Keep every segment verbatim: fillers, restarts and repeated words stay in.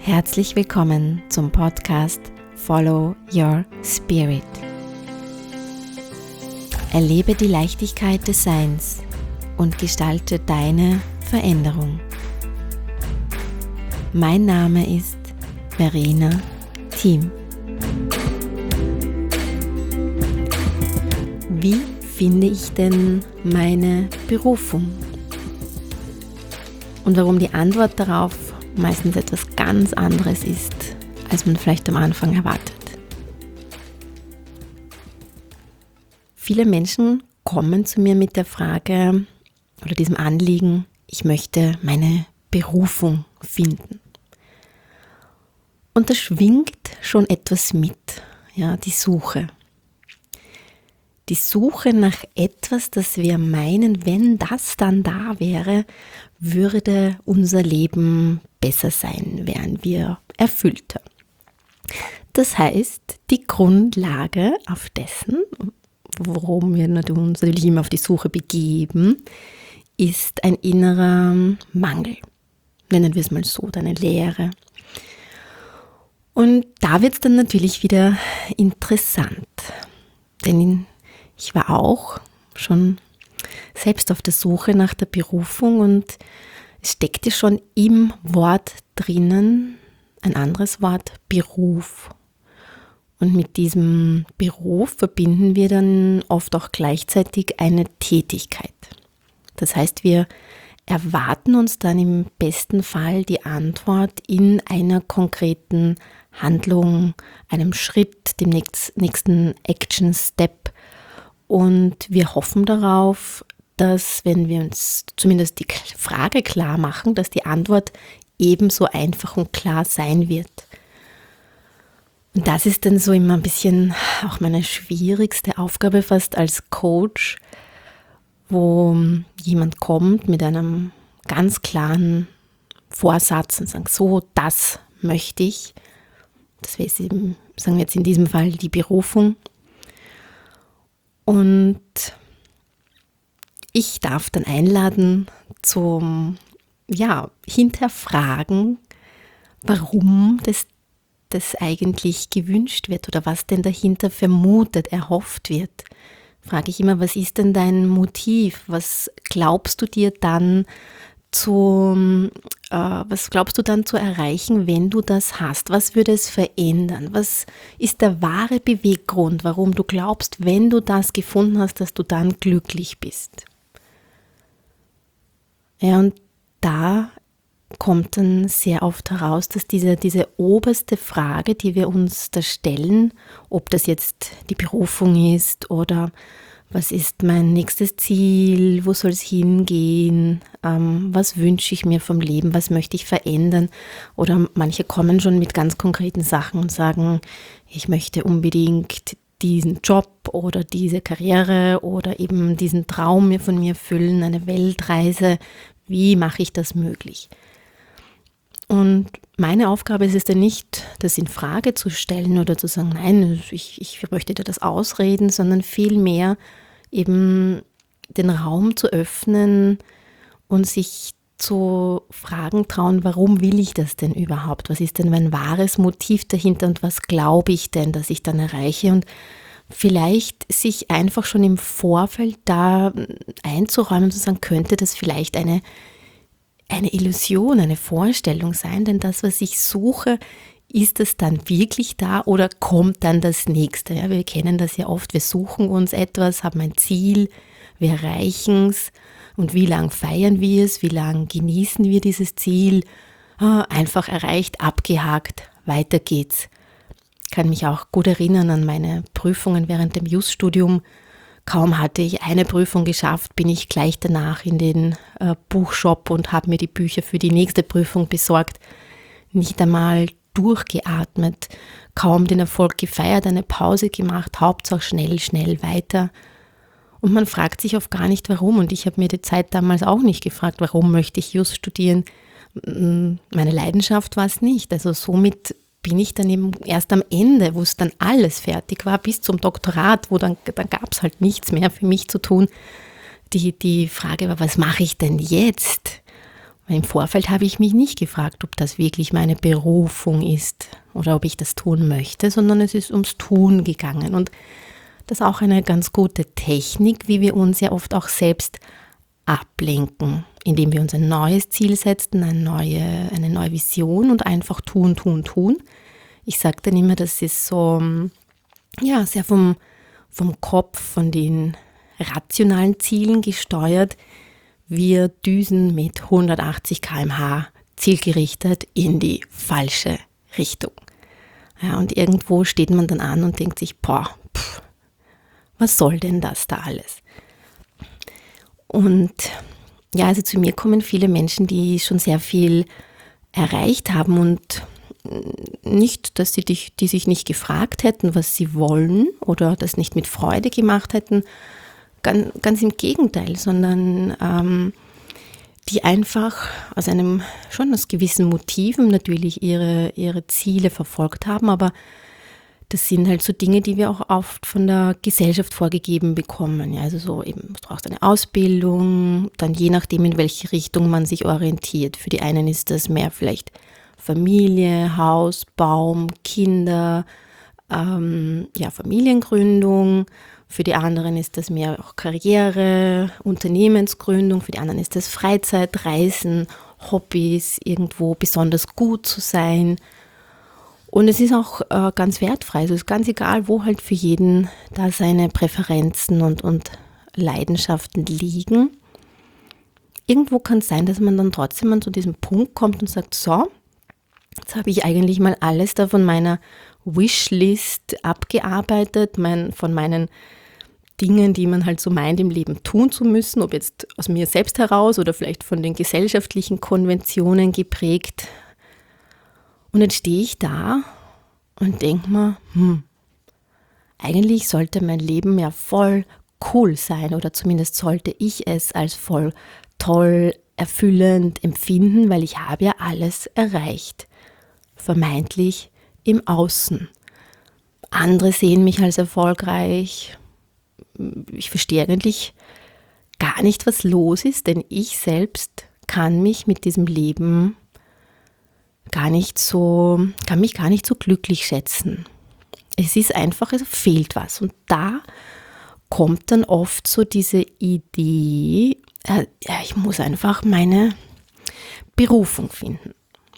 Herzlich willkommen zum Podcast Follow Your Spirit. Erlebe die Leichtigkeit des Seins und gestalte deine Veränderung. Mein Name ist Verena Thiem. Wie finde ich denn meine Berufung? Und warum die Antwort darauf meistens etwas ganz anderes ist, als man vielleicht am Anfang erwartet. Viele Menschen kommen zu mir mit der Frage oder diesem Anliegen, ich möchte meine Berufung finden. Und da schwingt schon etwas mit, ja, die Suche. Die Suche nach etwas, das wir meinen, wenn das dann da wäre, würde unser Leben besser sein, wären wir erfüllter. Das heißt, die Grundlage auf dessen, worum wir uns natürlich immer auf die Suche begeben, ist ein innerer Mangel. Nennen wir es mal so, eine Leere. Und da wird es dann natürlich wieder interessant, denn ich war auch schon selbst auf der Suche nach der Berufung und es steckte schon im Wort drinnen ein anderes Wort, Beruf. Und mit diesem Beruf verbinden wir dann oft auch gleichzeitig eine Tätigkeit. Das heißt, wir erwarten uns dann im besten Fall die Antwort in einer konkreten Handlung, einem Schritt, dem nächsten Action Step. Und wir hoffen darauf, dass, wenn wir uns zumindest die Frage klar machen, dass die Antwort ebenso einfach und klar sein wird. Und das ist dann so immer ein bisschen auch meine schwierigste Aufgabe fast als Coach, wo jemand kommt mit einem ganz klaren Vorsatz und sagt, so, das möchte ich. Das wäre eben, sagen wir jetzt in diesem Fall, die Berufung. Und ich darf dann einladen zum ja, Hinterfragen, warum das, das eigentlich gewünscht wird oder was denn dahinter vermutet, erhofft wird. Frage ich immer, was ist denn dein Motiv? Was glaubst du dir dann zu, äh, was glaubst du dann zu erreichen, wenn du das hast? Was würde es verändern? Was ist der wahre Beweggrund, warum du glaubst, wenn du das gefunden hast, dass du dann glücklich bist? Ja, und da kommt dann sehr oft heraus, dass diese, diese oberste Frage, die wir uns da stellen, ob das jetzt die Berufung ist oder was ist mein nächstes Ziel, wo soll es hingehen, ähm, was wünsche ich mir vom Leben, was möchte ich verändern, oder manche kommen schon mit ganz konkreten Sachen und sagen, ich möchte unbedingt diesen Job oder diese Karriere oder eben diesen Traum mir von mir erfüllen, eine Weltreise, wie mache ich das möglich? Und meine Aufgabe ist es dann nicht, das in Frage zu stellen oder zu sagen, nein, ich, ich möchte dir das ausreden, sondern vielmehr eben den Raum zu öffnen und sich zu fragen trauen, warum will ich das denn überhaupt? Was ist denn mein wahres Motiv dahinter und was glaube ich denn, dass ich dann erreiche? Und vielleicht sich einfach schon im Vorfeld da einzuräumen und zu sagen, könnte das vielleicht eine eine Illusion, eine Vorstellung sein, denn das, was ich suche, ist es dann wirklich da oder kommt dann das Nächste? Ja, wir kennen das ja oft, wir suchen uns etwas, haben ein Ziel, wir erreichen es und wie lang feiern wir es, wie lang genießen wir dieses Ziel? Ah, einfach erreicht, abgehakt, weiter geht's. Ich kann mich auch gut erinnern an meine Prüfungen während dem Jus-Studium. Kaum hatte ich eine Prüfung geschafft, bin ich gleich danach in den äh, Buchshop und habe mir die Bücher für die nächste Prüfung besorgt. Nicht einmal durchgeatmet, kaum den Erfolg gefeiert, eine Pause gemacht, Hauptsache schnell, schnell weiter. Und man fragt sich oft gar nicht, warum. Und ich habe mir die Zeit damals auch nicht gefragt, warum möchte ich Just studieren. Meine Leidenschaft war es nicht. Also somit bin ich dann eben erst am Ende, wo es dann alles fertig war, bis zum Doktorat, wo dann, dann gab es halt nichts mehr für mich zu tun. Die, die Frage war, was mache ich denn jetzt? Weil im Vorfeld habe ich mich nicht gefragt, ob das wirklich meine Berufung ist oder ob ich das tun möchte, sondern es ist ums Tun gegangen. Und das ist auch eine ganz gute Technik, wie wir uns ja oft auch selbst ablenken, indem wir uns ein neues Ziel setzen, eine neue, eine neue Vision und einfach tun, tun, tun. Ich sage dann immer, das ist so, ja, sehr vom, vom Kopf, von den rationalen Zielen gesteuert. Wir düsen mit hundertachtzig Kilometer pro Stunde zielgerichtet in die falsche Richtung. Ja, und irgendwo steht man dann an und denkt sich, boah, pff, was soll denn das da alles? Und ja, also zu mir kommen viele Menschen, die schon sehr viel erreicht haben und nicht, dass sie dich, die sich nicht gefragt hätten, was sie wollen oder das nicht mit Freude gemacht hätten, ganz, ganz im Gegenteil, sondern ähm, die einfach aus einem, schon aus gewissen Motiven natürlich ihre, ihre Ziele verfolgt haben, aber das sind halt so Dinge, die wir auch oft von der Gesellschaft vorgegeben bekommen. Ja, also so eben, du brauchst eine Ausbildung, dann je nachdem, in welche Richtung man sich orientiert. Für die einen ist das mehr vielleicht Familie, Haus, Baum, Kinder, ähm, ja, Familiengründung. Für die anderen ist das mehr auch Karriere, Unternehmensgründung. Für die anderen ist das Freizeit, Reisen, Hobbys, irgendwo besonders gut zu sein. Und es ist auch äh, ganz wertfrei, also es ist ganz egal, wo halt für jeden da seine Präferenzen und, und Leidenschaften liegen. Irgendwo kann es sein, dass man dann trotzdem an zu diesem Punkt kommt und sagt, so, jetzt habe ich eigentlich mal alles da von meiner Wishlist abgearbeitet, mein, von meinen Dingen, die man halt so meint, im Leben tun zu müssen, ob jetzt aus mir selbst heraus oder vielleicht von den gesellschaftlichen Konventionen geprägt. Und dann stehe ich da und denke mir, hm, eigentlich sollte mein Leben ja voll cool sein oder zumindest sollte ich es als voll toll, erfüllend empfinden, weil ich habe ja alles erreicht, vermeintlich im Außen. Andere sehen mich als erfolgreich. Ich verstehe eigentlich gar nicht, was los ist, denn ich selbst kann mich mit diesem Leben gar nicht so, kann mich gar nicht so glücklich schätzen. Es ist einfach, es fehlt was. Und da kommt dann oft so diese Idee, äh, ja, ich muss einfach meine Berufung finden.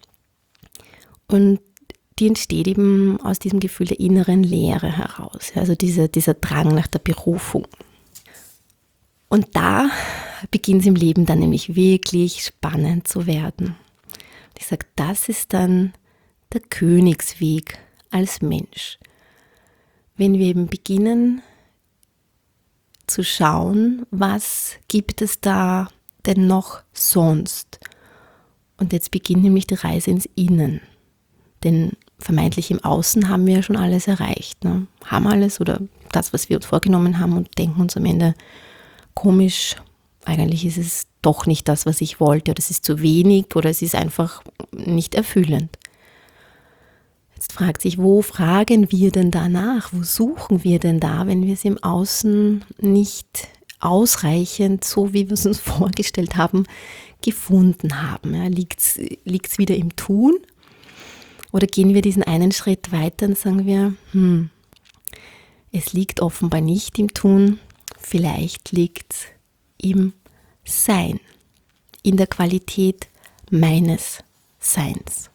Und die entsteht eben aus diesem Gefühl der inneren Leere heraus, also dieser, dieser Drang nach der Berufung. Und da beginnt es im Leben dann nämlich wirklich spannend zu werden. Ich sage, das ist dann der Königsweg als Mensch. Wenn wir eben beginnen zu schauen, was gibt es da denn noch sonst? Und jetzt beginnt nämlich die Reise ins Innen. Denn vermeintlich im Außen haben wir ja schon alles erreicht. Ne? Haben alles oder das, was wir uns vorgenommen haben und denken uns am Ende, komisch, eigentlich ist es doch nicht das, was ich wollte, oder es ist zu wenig oder es ist einfach nicht erfüllend. Jetzt fragt sich, wo fragen wir denn danach? Wo suchen wir denn da, wenn wir es im Außen nicht ausreichend, so wie wir es uns vorgestellt haben, gefunden haben? Ja, liegt es wieder im Tun? Oder gehen wir diesen einen Schritt weiter und sagen wir, hm, es liegt offenbar nicht im Tun, vielleicht liegt es im Sein, in der Qualität meines Seins.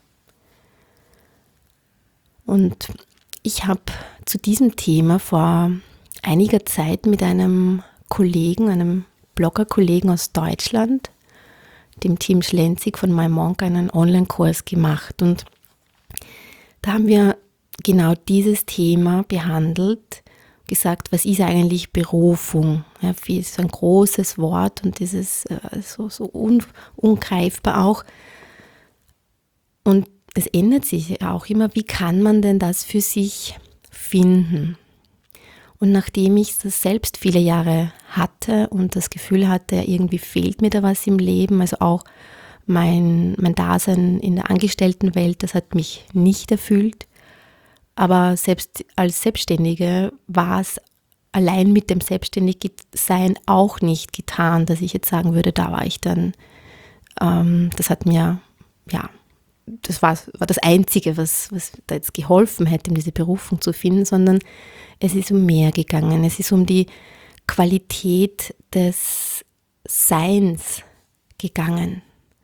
Und ich habe zu diesem Thema vor einiger Zeit mit einem Kollegen, einem Blogger-Kollegen aus Deutschland, dem Tim Schlenzig von MyMonk, einen Online-Kurs gemacht. Und da haben wir genau dieses Thema behandelt, gesagt, was ist eigentlich Berufung? Ja, wie ist ein großes Wort und dieses äh, so, so un, ungreifbar auch. Und es ändert sich auch immer, wie kann man denn das für sich finden? Und nachdem ich das selbst viele Jahre hatte und das Gefühl hatte, irgendwie fehlt mir da was im Leben, also auch mein, mein Dasein in der Angestelltenwelt, das hat mich nicht erfüllt. Aber selbst als Selbstständige war es allein mit dem Selbstständigsein auch nicht getan, dass ich jetzt sagen würde, da war ich dann Ähm, das hat mir, ja, das war, war das Einzige, was, was da jetzt geholfen hätte, um diese Berufung zu finden, sondern es ist um mehr gegangen. Es ist um die Qualität des Seins gegangen.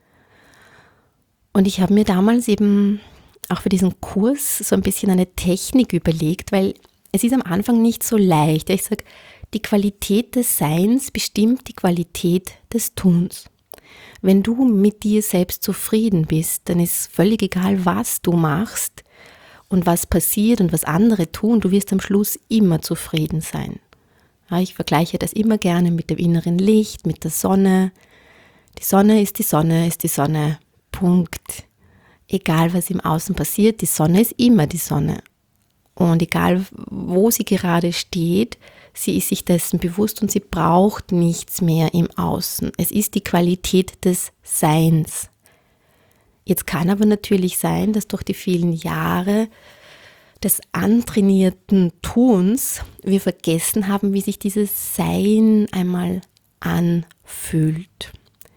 Und ich habe mir damals eben auch für diesen Kurs so ein bisschen eine Technik überlegt, weil es ist am Anfang nicht so leicht. Ich sage, die Qualität des Seins bestimmt die Qualität des Tuns. Wenn du mit dir selbst zufrieden bist, dann ist völlig egal, was du machst und was passiert und was andere tun, du wirst am Schluss immer zufrieden sein. Ja, ich vergleiche das immer gerne mit dem inneren Licht, mit der Sonne. Die Sonne ist die Sonne, ist die Sonne. Punkt. Egal, was im Außen passiert, die Sonne ist immer die Sonne. Und egal, wo sie gerade steht, sie ist sich dessen bewusst und sie braucht nichts mehr im Außen. Es ist die Qualität des Seins. Jetzt kann aber natürlich sein, dass durch die vielen Jahre des antrainierten Tuns wir vergessen haben, wie sich dieses Sein einmal anfühlt.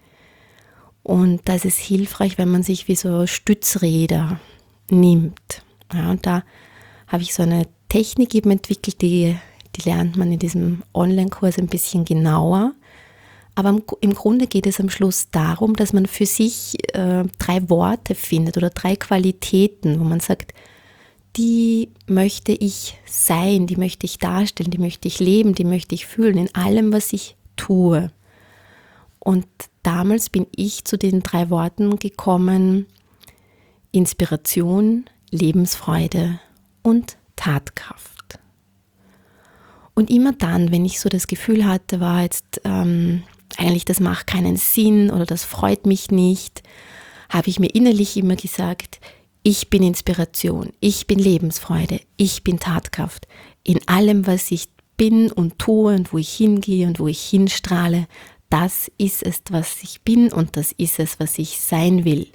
Und da ist es hilfreich, wenn man sich wie so Stützräder nimmt. Ja, und da habe ich so eine Technik eben entwickelt, die, die lernt man in diesem Online-Kurs ein bisschen genauer. Aber im, im Grunde geht es am Schluss darum, dass man für sich äh, drei Worte findet oder drei Qualitäten, wo man sagt, die möchte ich sein, die möchte ich darstellen, die möchte ich leben, die möchte ich fühlen in allem, was ich tue. Und damals bin ich zu den drei Worten gekommen: Inspiration, Lebensfreude und Tatkraft. Und immer dann, wenn ich so das Gefühl hatte, war jetzt ähm, eigentlich das macht keinen Sinn oder das freut mich nicht, habe ich mir innerlich immer gesagt, ich bin Inspiration, ich bin Lebensfreude, ich bin Tatkraft. In allem, was ich bin und tue und wo ich hingehe und wo ich hinstrahle, das ist es, was ich bin und das ist es, was ich sein will.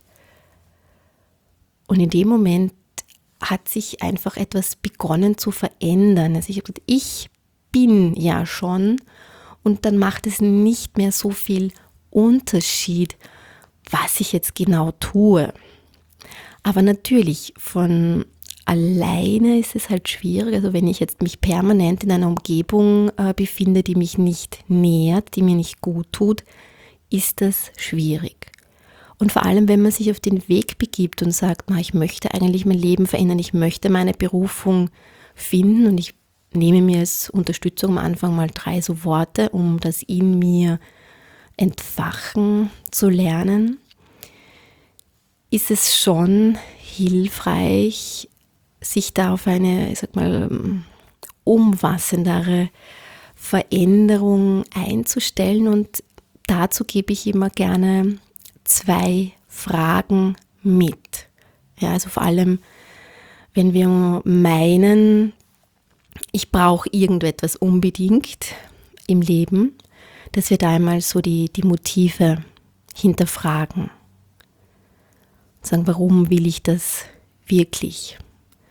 Und in dem Moment hat sich einfach etwas begonnen zu verändern. Also ich habe gesagt, ich bin ja schon und dann macht es nicht mehr so viel Unterschied, was ich jetzt genau tue. Aber natürlich, von alleine ist es halt schwierig. Also wenn ich jetzt mich permanent in einer Umgebung äh, befinde, die mich nicht nährt, die mir nicht gut tut, ist das schwierig. Und vor allem, wenn man sich auf den Weg begibt und sagt, na, ich möchte eigentlich mein Leben verändern, ich möchte meine Berufung finden und ich nehme mir als Unterstützung am Anfang mal drei so Worte, um das in mir entfachen zu lernen, ist es schon hilfreich, sich da auf eine, ich sag mal, umfassendere Veränderung einzustellen. Und dazu gebe ich immer gerne zwei Fragen mit. Ja, also vor allem, wenn wir meinen, ich brauche irgendetwas unbedingt im Leben, dass wir da einmal so die, die Motive hinterfragen. Sagen, warum will ich das wirklich?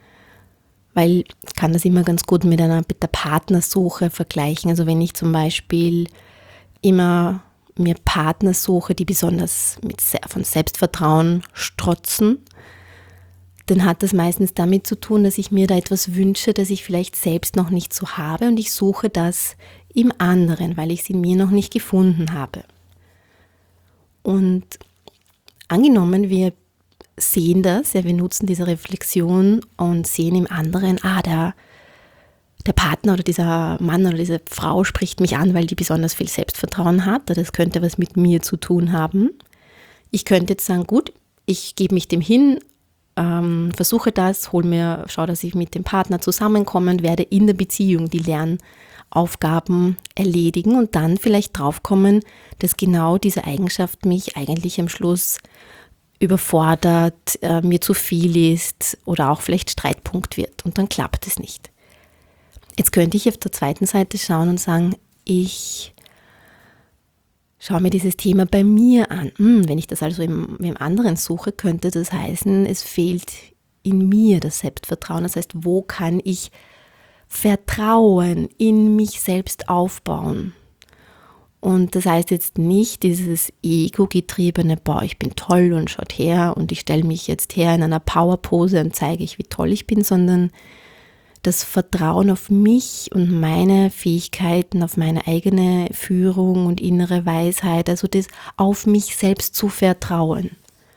Weil ich kann das immer ganz gut mit einer mit der Partnersuche vergleichen. Also wenn ich zum Beispiel immer mir Partner suche, die besonders mit, von Selbstvertrauen strotzen, dann hat das meistens damit zu tun, dass ich mir da etwas wünsche, das ich vielleicht selbst noch nicht so habe und ich suche das im anderen, weil ich es in mir noch nicht gefunden habe. Und angenommen, wir sehen das, ja, wir nutzen diese Reflexion und sehen im anderen, ah, der, der Partner oder dieser Mann oder diese Frau spricht mich an, weil die besonders viel Selbstvertrauen hat, das könnte was mit mir zu tun haben. Ich könnte jetzt sagen, gut, ich gebe mich dem hin, ähm, versuche das, hol mir, schaue, dass ich mit dem Partner zusammenkomme und werde in der Beziehung die Lernaufgaben erledigen und dann vielleicht draufkommen, dass genau diese Eigenschaft mich eigentlich am Schluss überfordert, äh, mir zu viel ist oder auch vielleicht Streitpunkt wird und dann klappt es nicht. Jetzt könnte ich auf der zweiten Seite schauen und sagen, ich schaue mir dieses Thema bei mir an. Hm, wenn ich das also im, im anderen suche, könnte das heißen, es fehlt in mir das Selbstvertrauen. Das heißt, wo kann ich Vertrauen in mich selbst aufbauen? Und das heißt jetzt nicht dieses ego-getriebene, boah, ich bin toll und schaut her und ich stelle mich jetzt her in einer Powerpose und zeige ich, wie toll ich bin, sondern das Vertrauen auf mich und meine Fähigkeiten, auf meine eigene Führung und innere Weisheit, also das auf mich selbst zu vertrauen.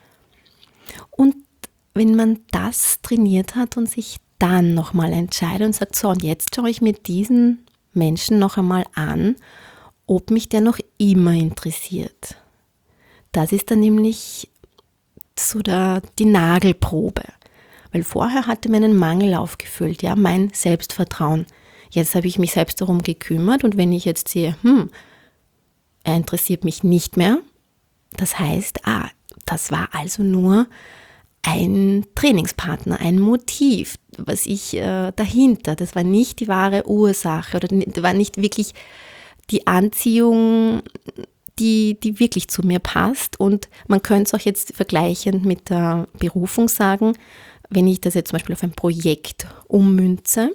Und wenn man das trainiert hat und sich dann nochmal entscheidet und sagt, so und jetzt schaue ich mir diesen Menschen noch einmal an, ob mich der noch immer interessiert. Das ist dann nämlich so der, die Nagelprobe. Weil vorher hatte mir einen Mangel aufgefüllt, ja, mein Selbstvertrauen. Jetzt habe ich mich selbst darum gekümmert und wenn ich jetzt sehe, hm, er interessiert mich nicht mehr, das heißt, ah, das war also nur ein Trainingspartner, ein Motiv, was ich äh, dahinter, das war nicht die wahre Ursache oder war nicht wirklich die Anziehung, die, die wirklich zu mir passt. Und man könnte es auch jetzt vergleichend mit der Berufung sagen, wenn ich das jetzt zum Beispiel auf ein Projekt ummünze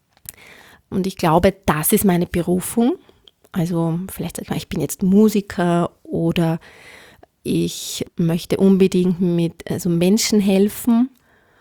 und ich glaube, das ist meine Berufung, also vielleicht sage ich mal, ich bin jetzt Musiker oder ich möchte unbedingt mit also Menschen helfen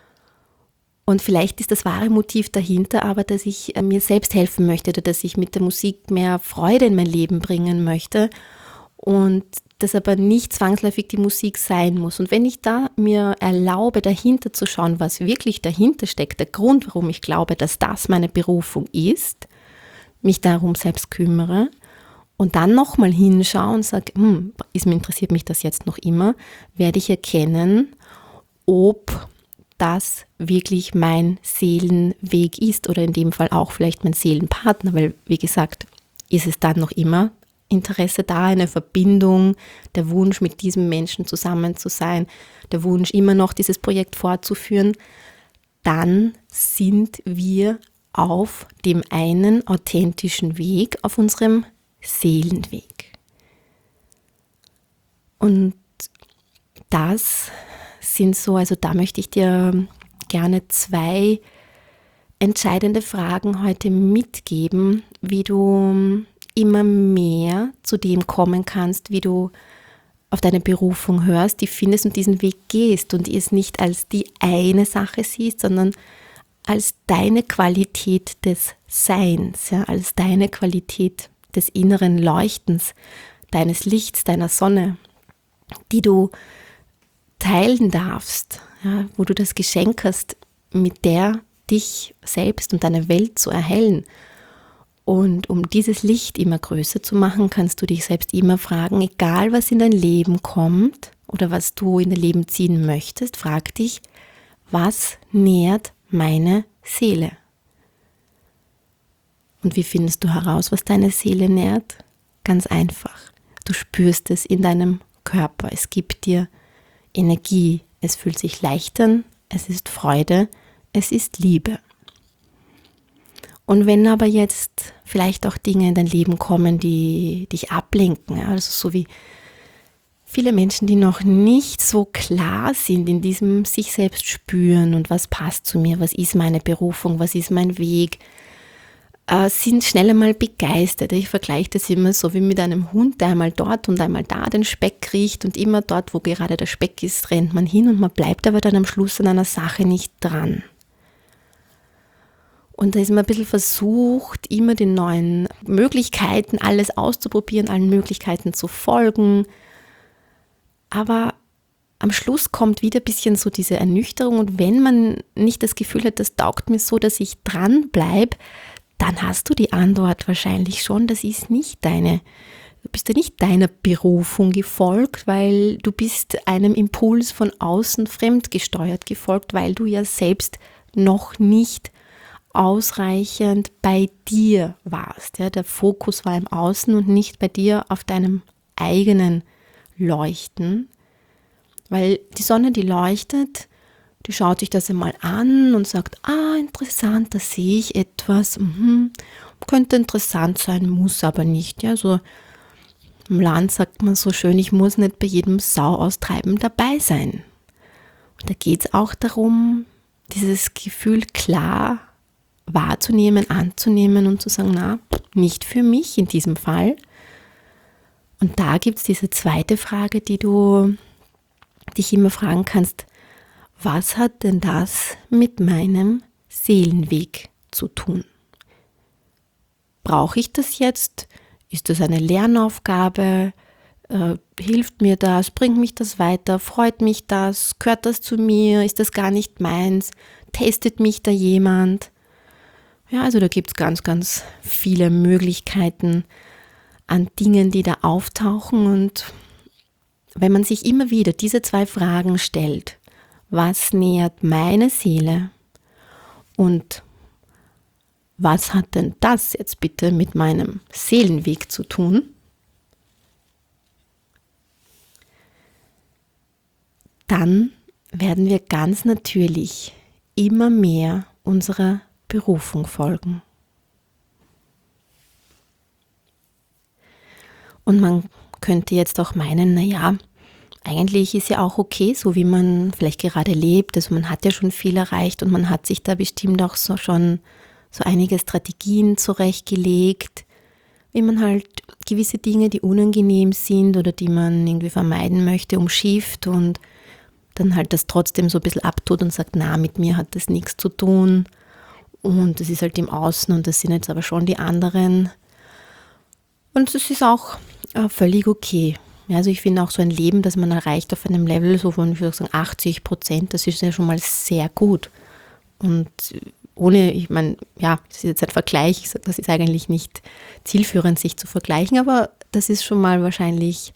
und vielleicht ist das wahre Motiv dahinter, aber dass ich mir selbst helfen möchte oder dass ich mit der Musik mehr Freude in mein Leben bringen möchte und das aber nicht zwangsläufig die Musik sein muss. Und wenn ich da mir erlaube, dahinter zu schauen, was wirklich dahinter steckt, der Grund, warum ich glaube, dass das meine Berufung ist, mich darum selbst kümmere und dann nochmal hinschaue und sage, hm, ist, interessiert mich das jetzt noch immer, werde ich erkennen, ob das wirklich mein Seelenweg ist oder in dem Fall auch vielleicht mein Seelenpartner, weil wie gesagt, ist es dann noch immer Interesse da, eine Verbindung, der Wunsch, mit diesem Menschen zusammen zu sein, der Wunsch, immer noch dieses Projekt fortzuführen, dann sind wir auf dem einen authentischen Weg, auf unserem Seelenweg. Und das sind so, also da möchte ich dir gerne zwei entscheidende Fragen heute mitgeben, wie du immer mehr zu dem kommen kannst, wie du auf deine Berufung hörst, die findest und diesen Weg gehst und es nicht als die eine Sache siehst, sondern als deine Qualität des Seins, ja, als deine Qualität des inneren Leuchtens, deines Lichts, deiner Sonne, die du teilen darfst, ja, wo du das Geschenk hast, mit der dich selbst und deine Welt zu erhellen. Und um dieses Licht immer größer zu machen, kannst du dich selbst immer fragen, egal was in dein Leben kommt oder was du in dein Leben ziehen möchtest, frag dich, was nährt meine Seele? Und wie findest du heraus, was deine Seele nährt? Ganz einfach. Du spürst es in deinem Körper. Es gibt dir Energie. Es fühlt sich leicht an. Es ist Freude. Es ist Liebe. Und wenn aber jetzt vielleicht auch Dinge in dein Leben kommen, die dich ablenken, also so wie viele Menschen, die noch nicht so klar sind in diesem sich selbst spüren und was passt zu mir, was ist meine Berufung, was ist mein Weg, äh, sind schnell einmal begeistert. Ich vergleiche das immer so wie mit einem Hund, der einmal dort und einmal da den Speck riecht und immer dort, wo gerade der Speck ist, rennt man hin und man bleibt aber dann am Schluss an einer Sache nicht dran. Und da ist man ein bisschen versucht, immer den neuen Möglichkeiten, alles auszuprobieren, allen Möglichkeiten zu folgen. Aber am Schluss kommt wieder ein bisschen so diese Ernüchterung. Und wenn man nicht das Gefühl hat, das taugt mir so, dass ich dran bleibe, dann hast du die Antwort wahrscheinlich schon, das ist nicht deine, du bist ja nicht deiner Berufung gefolgt, weil du bist einem Impuls von außen fremdgesteuert gefolgt, weil du ja selbst noch nicht ausreichend bei dir warst. Ja, der Fokus war im Außen und nicht bei dir auf deinem eigenen Leuchten. Weil die Sonne, die leuchtet, die schaut sich das einmal an und sagt, ah, interessant, da sehe ich etwas, mhm, könnte interessant sein, muss aber nicht. Ja, so im Land sagt man so schön, ich muss nicht bei jedem Sau-Austreiben dabei sein. Und da geht es auch darum, dieses Gefühl klar wahrzunehmen, anzunehmen und zu sagen, na, nicht für mich in diesem Fall. Und da gibt es diese zweite Frage, die du dich immer fragen kannst: Was hat denn das mit meinem Seelenweg zu tun? Brauche ich das jetzt? Ist das eine Lernaufgabe? Äh, hilft mir das? Bringt mich das weiter? Freut mich das? Gehört das zu mir? Ist das gar nicht meins? Testet mich da jemand? Ja, also da gibt es ganz, ganz viele Möglichkeiten an Dingen, die da auftauchen. Und wenn man sich immer wieder diese zwei Fragen stellt: Was nährt meine Seele und was hat denn das jetzt bitte mit meinem Seelenweg zu tun? Dann werden wir ganz natürlich immer mehr unserer Berufung folgen. Und man könnte jetzt auch meinen, naja, eigentlich ist ja auch okay, so wie man vielleicht gerade lebt. Also man hat ja schon viel erreicht und man hat sich da bestimmt auch so schon so einige Strategien zurechtgelegt, wie man halt gewisse Dinge, die unangenehm sind oder die man irgendwie vermeiden möchte, umschifft und dann halt das trotzdem so ein bisschen abtut und sagt, na, mit mir hat das nichts zu tun und das ist halt im Außen und das sind jetzt aber schon die anderen. Und das ist auch äh, völlig okay. Ja, also ich finde auch so ein Leben, das man erreicht auf einem Level so von, ich würde sagen, achtzig Prozent, das ist ja schon mal sehr gut. Und ohne, ich meine, ja, das ist jetzt ein Vergleich, ich sage, das ist eigentlich nicht zielführend, sich zu vergleichen, aber das ist schon mal wahrscheinlich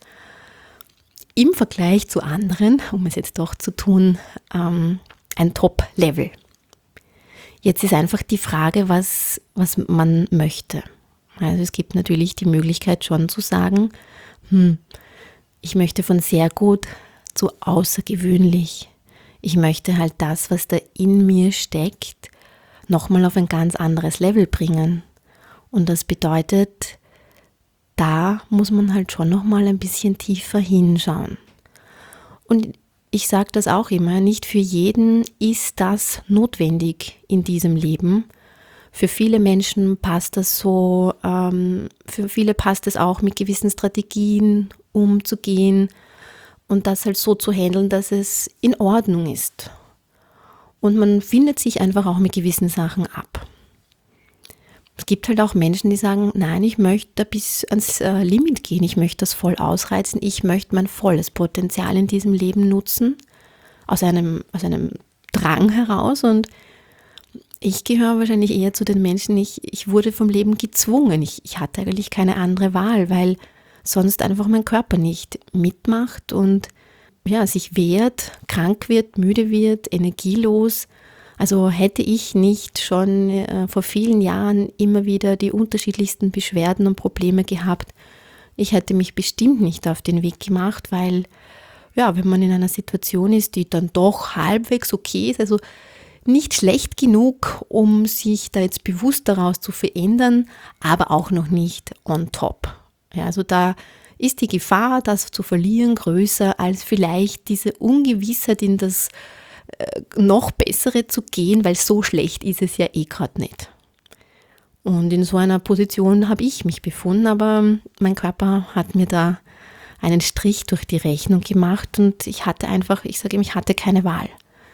im Vergleich zu anderen, um es jetzt doch zu tun, ähm, ein Top-Level. Jetzt ist einfach die Frage, was, was man möchte. Also es gibt natürlich die Möglichkeit schon zu sagen, hm, ich möchte von sehr gut zu außergewöhnlich. Ich möchte halt das, was da in mir steckt, nochmal auf ein ganz anderes Level bringen. Und das bedeutet, da muss man halt schon nochmal ein bisschen tiefer hinschauen. Und ich sage das auch immer, nicht für jeden ist das notwendig in diesem Leben. Für viele Menschen passt das so, ähm, für viele passt es auch, mit gewissen Strategien umzugehen und das halt so zu handeln, dass es in Ordnung ist. Und man findet sich einfach auch mit gewissen Sachen ab. Es gibt halt auch Menschen, die sagen, nein, ich möchte da bis ans äh, Limit gehen, ich möchte das voll ausreizen, ich möchte mein volles Potenzial in diesem Leben nutzen, aus einem, aus einem Drang heraus. Und ich gehöre wahrscheinlich eher zu den Menschen, ich, ich wurde vom Leben gezwungen, ich, ich hatte eigentlich keine andere Wahl, weil sonst einfach mein Körper nicht mitmacht und ja, sich wehrt, krank wird, müde wird, energielos. Also hätte ich nicht schon äh, vor vielen Jahren immer wieder die unterschiedlichsten Beschwerden und Probleme gehabt, ich hätte mich bestimmt nicht auf den Weg gemacht, weil ja, wenn man in einer Situation ist, die dann doch halbwegs okay ist, also nicht schlecht genug, um sich da jetzt bewusst daraus zu verändern, aber auch noch nicht on top. Ja, also da ist die Gefahr, das zu verlieren, größer als vielleicht diese Ungewissheit, in das äh, noch Bessere zu gehen, weil so schlecht ist es ja eh gerade nicht. Und in so einer Position habe ich mich befunden, aber mein Körper hat mir da einen Strich durch die Rechnung gemacht und ich hatte einfach, ich sage ihm, ich hatte keine Wahl.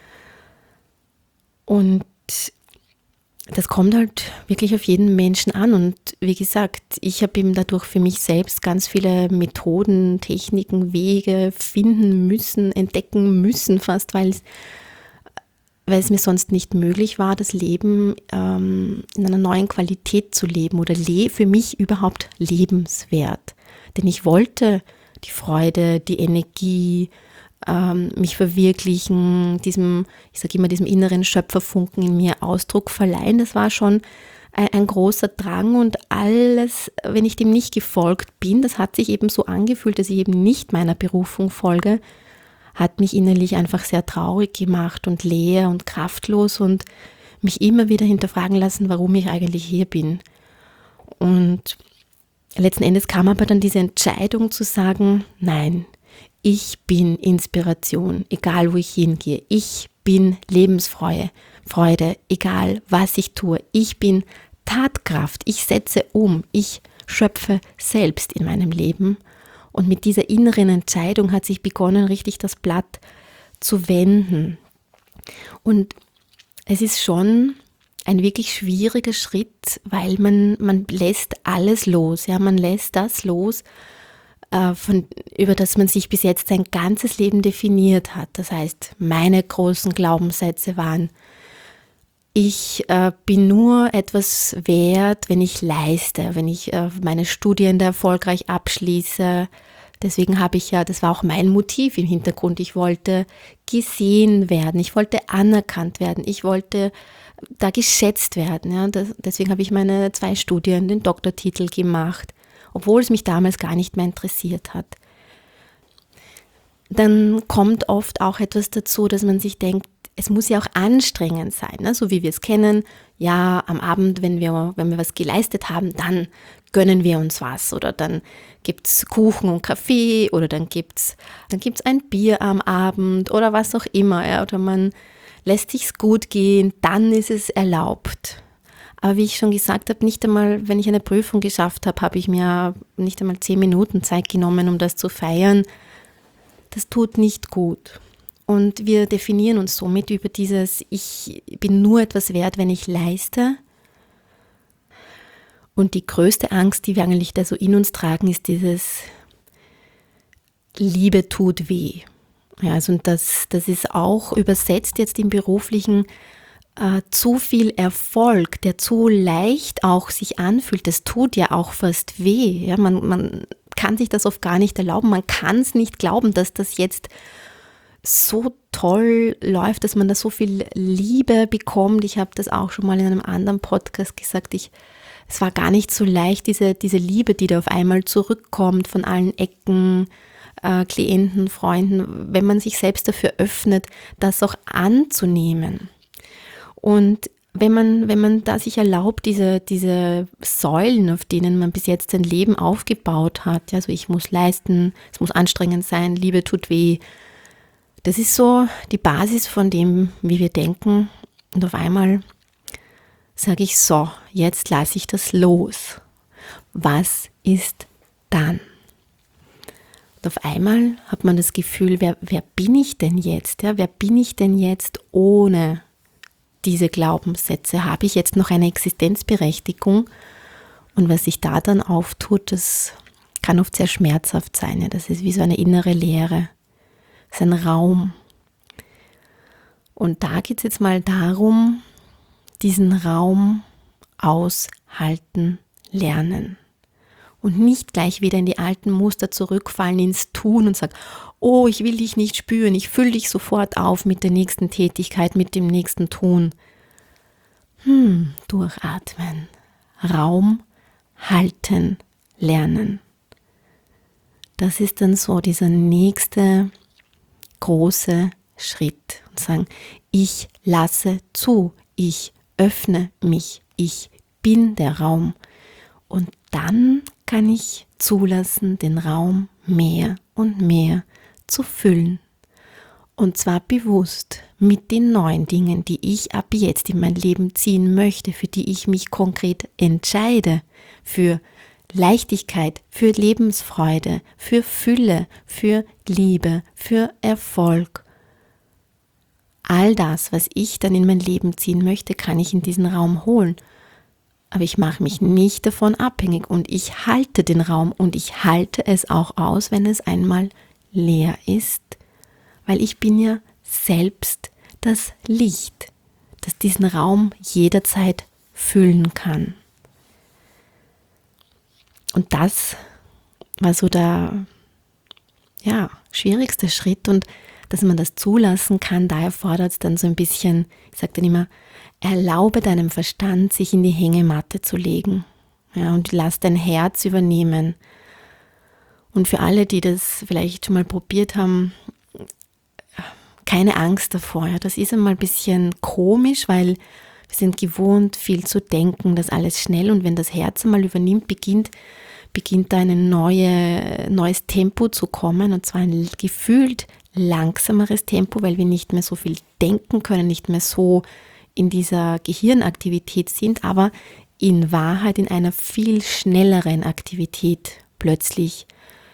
Und das kommt halt wirklich auf jeden Menschen an und wie gesagt, ich habe eben dadurch für mich selbst ganz viele Methoden, Techniken, Wege finden müssen, entdecken müssen fast, weil es, weil es mir sonst nicht möglich war, das Leben ähm, in einer neuen Qualität zu leben oder le- für mich überhaupt lebenswert. Denn ich wollte die Freude, die Energie, ähm, mich verwirklichen, diesem, ich sage immer, diesem inneren Schöpferfunken in mir Ausdruck verleihen. Das war schon ein, ein großer Drang und alles, wenn ich dem nicht gefolgt bin, das hat sich eben so angefühlt, dass ich eben nicht meiner Berufung folge, hat mich innerlich einfach sehr traurig gemacht und leer und kraftlos und mich immer wieder hinterfragen lassen, warum ich eigentlich hier bin. Und letzten Endes kam aber dann diese Entscheidung zu sagen, nein, ich bin Inspiration, egal wo ich hingehe. Ich bin Lebensfreude, Freude, egal was ich tue. Ich bin Tatkraft, ich setze um, ich schöpfe selbst in meinem Leben. Und mit dieser inneren Entscheidung hat sich begonnen, richtig das Blatt zu wenden. Und es ist schon ein wirklich schwieriger Schritt, weil man, man lässt alles los. Ja, man lässt das los, äh, von, über das man sich bis jetzt sein ganzes Leben definiert hat. Das heißt, meine großen Glaubenssätze waren: Ich äh, bin nur etwas wert, wenn ich leiste, wenn ich äh, meine Studien erfolgreich abschließe. Deswegen habe ich ja, das war auch mein Motiv im Hintergrund, ich wollte gesehen werden, ich wollte anerkannt werden, ich wollte da geschätzt werden. Ja. Das, deswegen habe ich meine zwei Studien, den Doktortitel gemacht, obwohl es mich damals gar nicht mehr interessiert hat. Dann kommt oft auch etwas dazu, dass man sich denkt, es muss ja auch anstrengend sein, ne? So wie wir es kennen. Ja, am Abend, wenn wir, wenn wir was geleistet haben, dann gönnen wir uns was. Oder dann gibt es Kuchen und Kaffee oder dann gibt es dann gibt's ein Bier am Abend oder was auch immer. Ja? Oder man lässt sich's gut gehen, dann ist es erlaubt. Aber wie ich schon gesagt habe, nicht einmal, wenn ich eine Prüfung geschafft habe, habe ich mir nicht einmal zehn Minuten Zeit genommen, um das zu feiern. Das tut nicht gut. Und wir definieren uns somit über dieses, ich bin nur etwas wert, wenn ich leiste. Und die größte Angst, die wir eigentlich da so in uns tragen, ist dieses Liebe tut weh. Ja, also das, das ist auch übersetzt jetzt im Beruflichen äh, zu viel Erfolg, der zu leicht auch sich anfühlt. Das tut ja auch fast weh. Ja, man, man kann sich das oft gar nicht erlauben. Man kann es nicht glauben, dass das jetzt so toll läuft, dass man da so viel Liebe bekommt. Ich habe das auch schon mal in einem anderen Podcast gesagt. Ich, es war gar nicht so leicht, diese, diese Liebe, die da auf einmal zurückkommt von allen Ecken, äh, Klienten, Freunden, wenn man sich selbst dafür öffnet, das auch anzunehmen. Und wenn man, wenn man da sich erlaubt, diese, diese Säulen, auf denen man bis jetzt sein Leben aufgebaut hat, also ich muss leisten, es muss anstrengend sein, Liebe tut weh, das ist so die Basis von dem, wie wir denken. Und auf einmal sage ich, so, jetzt lasse ich das los. Was ist dann? Und auf einmal hat man das Gefühl, wer, wer bin ich denn jetzt? Ja, wer bin ich denn jetzt ohne diese Glaubenssätze? Habe ich jetzt noch eine Existenzberechtigung? Und was sich da dann auftut, das kann oft sehr schmerzhaft sein. Ja, das ist wie so eine innere Leere. Das ist ein Raum. Und da geht es jetzt mal darum, diesen Raum aushalten lernen. Und nicht gleich wieder in die alten Muster zurückfallen, ins Tun und sagen, oh, ich will dich nicht spüren, ich fülle dich sofort auf mit der nächsten Tätigkeit, mit dem nächsten Tun. Hm, durchatmen, Raum halten lernen. Das ist dann so dieser nächste große Schritt und sagen, ich lasse zu, ich öffne mich, ich bin der Raum. Und dann kann ich zulassen, den Raum mehr und mehr zu füllen. Und zwar bewusst mit den neuen Dingen, die ich ab jetzt in mein Leben ziehen möchte, für die ich mich konkret entscheide, für Leichtigkeit, für Lebensfreude, für Fülle, für Liebe, für Erfolg. All das, was ich dann in mein Leben ziehen möchte, kann ich in diesen Raum holen. Aber ich mache mich nicht davon abhängig und ich halte den Raum und ich halte es auch aus, wenn es einmal leer ist, weil ich bin ja selbst das Licht, das diesen Raum jederzeit füllen kann. Und das war so der ja, schwierigste Schritt und dass man das zulassen kann, da erfordert es dann so ein bisschen, ich sage dann immer, erlaube deinem Verstand, sich in die Hängematte zu legen, ja, und lass dein Herz übernehmen. Und für alle, die das vielleicht schon mal probiert haben, keine Angst davor. Ja, das ist einmal ein bisschen komisch, weil wir sind gewohnt, viel zu denken, das alles schnell. Und wenn das Herz einmal übernimmt, beginnt, beginnt da ein neue, neues Tempo zu kommen. Und zwar ein gefühlt langsameres Tempo, weil wir nicht mehr so viel denken können, nicht mehr so in dieser Gehirnaktivität sind, aber in Wahrheit in einer viel schnelleren Aktivität plötzlich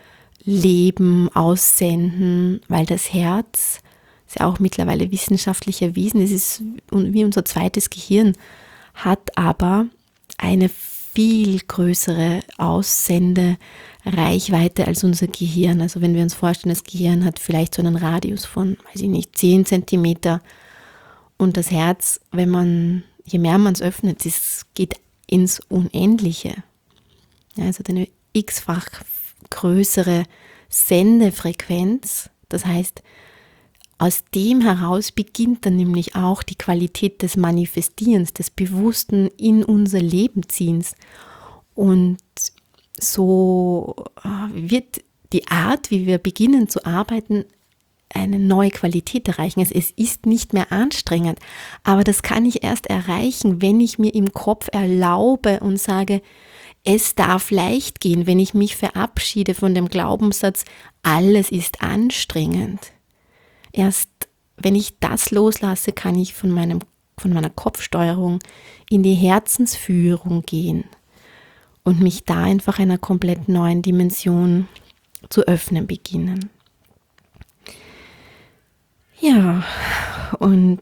Leben aussenden, weil das Herz, ist ja auch mittlerweile wissenschaftlich erwiesen, es ist wie unser zweites Gehirn, hat aber eine viel größere Aussendereichweite als unser Gehirn. Also wenn wir uns vorstellen, das Gehirn hat vielleicht so einen Radius von, weiß ich nicht, zehn Zentimeter und das Herz, wenn man, je mehr man es öffnet, es geht ins Unendliche. Ja, also eine x-fach größere Sendefrequenz. Das heißt, aus dem heraus beginnt dann nämlich auch die Qualität des Manifestierens, des bewussten in unser Leben ziehens. Und so wird die Art, wie wir beginnen zu arbeiten, eine neue Qualität erreichen. Also es ist nicht mehr anstrengend, aber das kann ich erst erreichen, wenn ich mir im Kopf erlaube und sage, es darf leicht gehen, wenn ich mich verabschiede von dem Glaubenssatz, alles ist anstrengend. Erst wenn ich das loslasse, kann ich von, meinem, von meiner Kopfsteuerung in die Herzensführung gehen und mich da einfach einer komplett neuen Dimension zu öffnen beginnen. Ja, und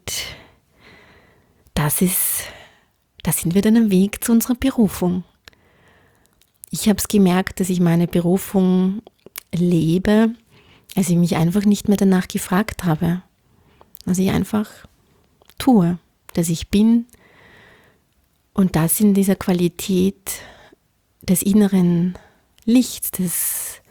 das ist, da sind wir dann am Weg zu unserer Berufung. Ich habe es gemerkt, dass ich meine Berufung lebe, als ich mich einfach nicht mehr danach gefragt habe. Dass ich einfach tue, dass ich bin und das in dieser Qualität des inneren Lichts, des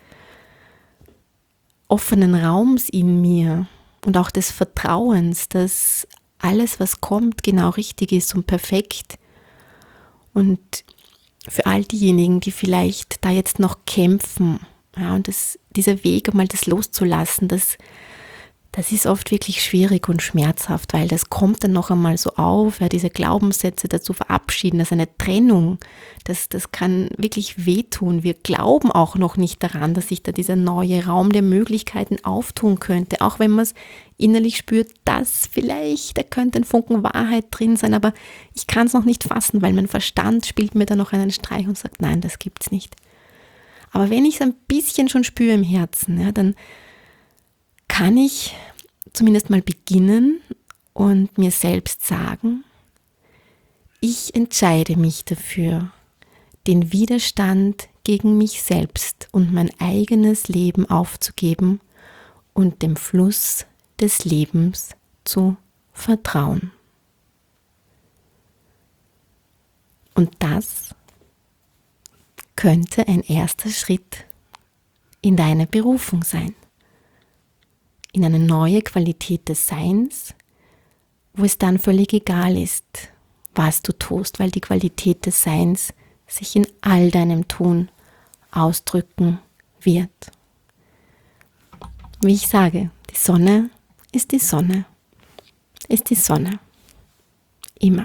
offenen Raums in mir und auch des Vertrauens, dass alles, was kommt, genau richtig ist und perfekt. Und für all diejenigen, die vielleicht da jetzt noch kämpfen, ja, und das, dieser Weg, einmal das loszulassen, das, das ist oft wirklich schwierig und schmerzhaft, weil das kommt dann noch einmal so auf, ja, diese Glaubenssätze dazu verabschieden, das ist eine Trennung, das, das kann wirklich wehtun. Wir glauben auch noch nicht daran, dass sich da dieser neue Raum der Möglichkeiten auftun könnte, auch wenn man es innerlich spürt, dass vielleicht, da könnte ein Funken Wahrheit drin sein, aber ich kann es noch nicht fassen, weil mein Verstand spielt mir da noch einen Streich und sagt, nein, das gibt's nicht. Aber wenn ich es ein bisschen schon spüre im Herzen, ja, dann kann ich zumindest mal beginnen und mir selbst sagen, ich entscheide mich dafür, den Widerstand gegen mich selbst und mein eigenes Leben aufzugeben und dem Fluss des Lebens zu vertrauen. Und das könnte ein erster Schritt in deine Berufung sein. In eine neue Qualität des Seins, wo es dann völlig egal ist, was du tust, weil die Qualität des Seins sich in all deinem Tun ausdrücken wird. Wie ich sage, die Sonne ist die Sonne, ist die Sonne. Immer.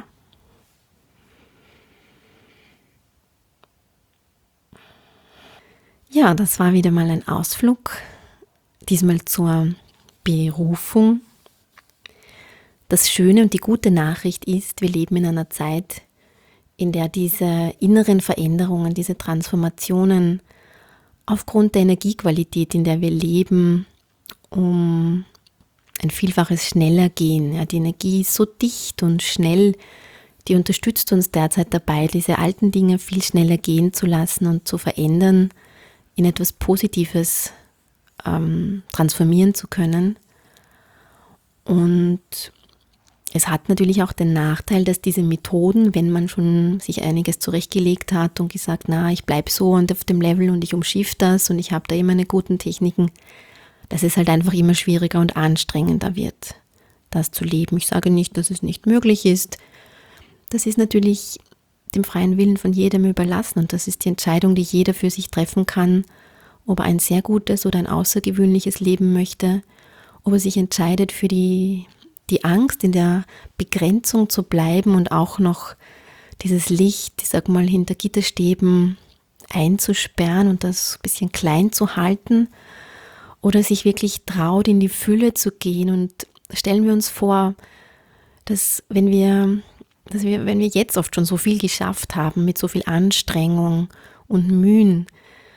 Ja, das war wieder mal ein Ausflug, diesmal zur Berufung. Das Schöne und die gute Nachricht ist, wir leben in einer Zeit, in der diese inneren Veränderungen, diese Transformationen aufgrund der Energiequalität, in der wir leben, um ein Vielfaches schneller gehen. Ja, die Energie ist so dicht und schnell, die unterstützt uns derzeit dabei, diese alten Dinge viel schneller gehen zu lassen und zu verändern, in etwas Positives ähm, transformieren zu können. Und es hat natürlich auch den Nachteil, dass diese Methoden, wenn man schon sich einiges zurechtgelegt hat und gesagt, na, ich bleibe so und auf dem Level und ich umschiff das und ich habe da immer meine guten Techniken, dass es halt einfach immer schwieriger und anstrengender wird, das zu leben. Ich sage nicht, dass es nicht möglich ist. Das ist natürlich dem freien Willen von jedem überlassen und das ist die Entscheidung, die jeder für sich treffen kann, ob er ein sehr gutes oder ein außergewöhnliches Leben möchte, ob er sich entscheidet für die, die Angst, in der Begrenzung zu bleiben und auch noch dieses Licht, ich sag mal, hinter Gitterstäben einzusperren und das ein bisschen klein zu halten oder sich wirklich traut, in die Fülle zu gehen. Und stellen wir uns vor, dass wenn wir, dass wir, wenn wir jetzt oft schon so viel geschafft haben, mit so viel Anstrengung und Mühen,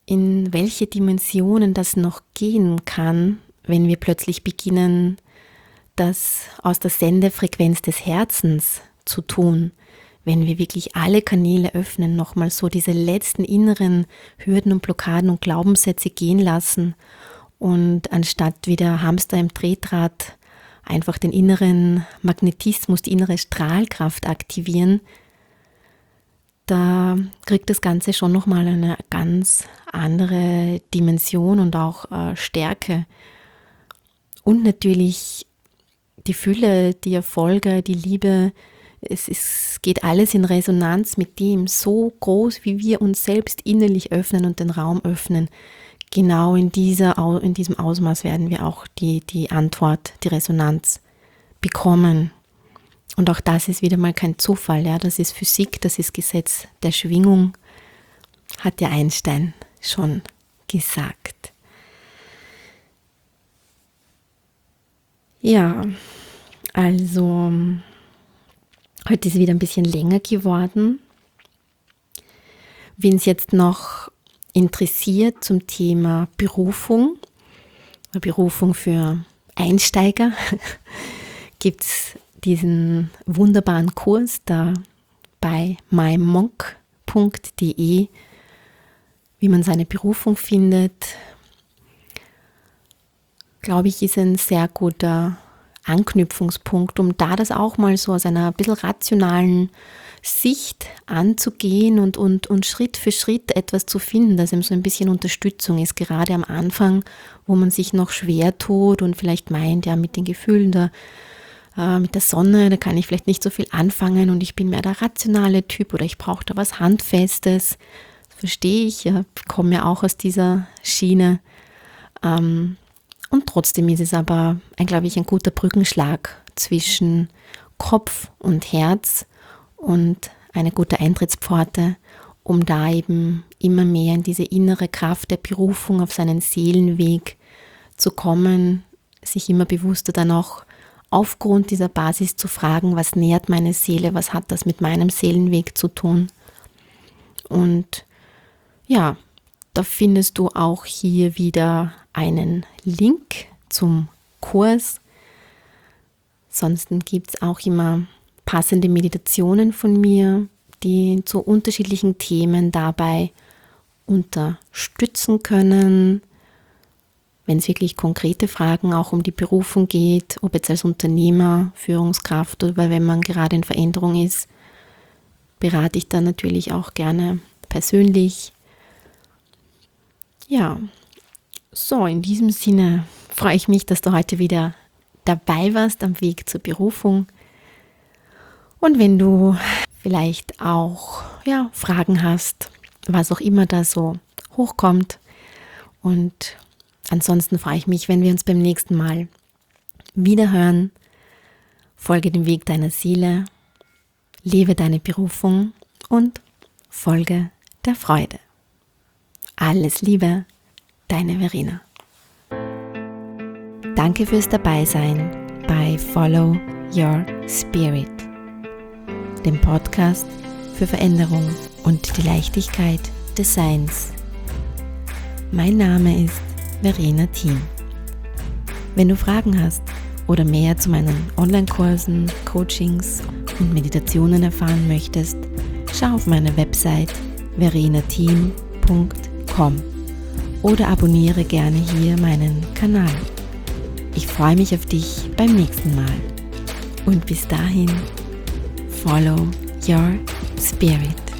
in welche Dimensionen das noch gehen kann, wenn wir plötzlich beginnen, das aus der Sendefrequenz des Herzens zu tun, wenn wir wirklich alle Kanäle öffnen, nochmal so diese letzten inneren Hürden und Blockaden und Glaubenssätze gehen lassen und anstatt wieder Hamster im Drehrad einfach den inneren Magnetismus, die innere Strahlkraft aktivieren, da kriegt das Ganze schon nochmal eine ganz andere Dimension und auch äh, Stärke. Und natürlich die Fülle, die Erfolge, die Liebe, es ist, geht alles in Resonanz mit dem, so groß wie wir uns selbst innerlich öffnen und den Raum öffnen. Genau in, dieser, in diesem Ausmaß werden wir auch die, die Antwort, die Resonanz bekommen. Und auch das ist wieder mal kein Zufall, ja, das ist Physik, das ist Gesetz der Schwingung, hat ja Einstein schon gesagt. Ja, also heute ist wieder ein bisschen länger geworden. Wen es jetzt noch interessiert zum Thema Berufung, Berufung für Einsteiger, gibt es diesen wunderbaren Kurs da bei my monk punkt de, wie man seine Berufung findet. Glaube ich, ist ein sehr guter Anknüpfungspunkt, um da das auch mal so aus einer ein bisschen rationalen Sicht anzugehen und, und, und Schritt für Schritt etwas zu finden, das eben so ein bisschen Unterstützung ist, gerade am Anfang, wo man sich noch schwer tut und vielleicht meint, ja, mit den Gefühlen da mit der Sonne, da kann ich vielleicht nicht so viel anfangen und ich bin mehr der rationale Typ oder ich brauche da was Handfestes. Das verstehe ich, ja, ich komme ja auch aus dieser Schiene. Und trotzdem ist es aber, ein, glaube ich, ein guter Brückenschlag zwischen Kopf und Herz und eine gute Eintrittspforte, um da eben immer mehr in diese innere Kraft der Berufung auf seinen Seelenweg zu kommen, sich immer bewusster dann auch aufgrund dieser Basis zu fragen, was nährt meine Seele, was hat das mit meinem Seelenweg zu tun. Und ja, da findest du auch hier wieder einen Link zum Kurs. Ansonsten gibt es auch immer passende Meditationen von mir, die zu unterschiedlichen Themen dabei unterstützen können. Wenn es wirklich konkrete Fragen auch um die Berufung geht, ob jetzt als Unternehmer, Führungskraft oder wenn man gerade in Veränderung ist, berate ich dann natürlich auch gerne persönlich. Ja, so in diesem Sinne freue ich mich, dass du heute wieder dabei warst am Weg zur Berufung. Und wenn du vielleicht auch ja, Fragen hast, was auch immer da so hochkommt, und ansonsten freue ich mich, wenn wir uns beim nächsten Mal wieder hören. Folge dem Weg deiner Seele, lebe deine Berufung und folge der Freude. Alles Liebe, deine Verena. Danke fürs Dabeisein bei Follow Your Spirit, dem Podcast für Veränderung und die Leichtigkeit des Seins. Mein Name ist Verena Thiem. Wenn du Fragen hast oder mehr zu meinen Online-Kursen, Coachings und Meditationen erfahren möchtest, schau auf meine Website verena thiem punkt com oder abonniere gerne hier meinen Kanal. Ich freue mich auf dich beim nächsten Mal. Und bis dahin, follow your spirit.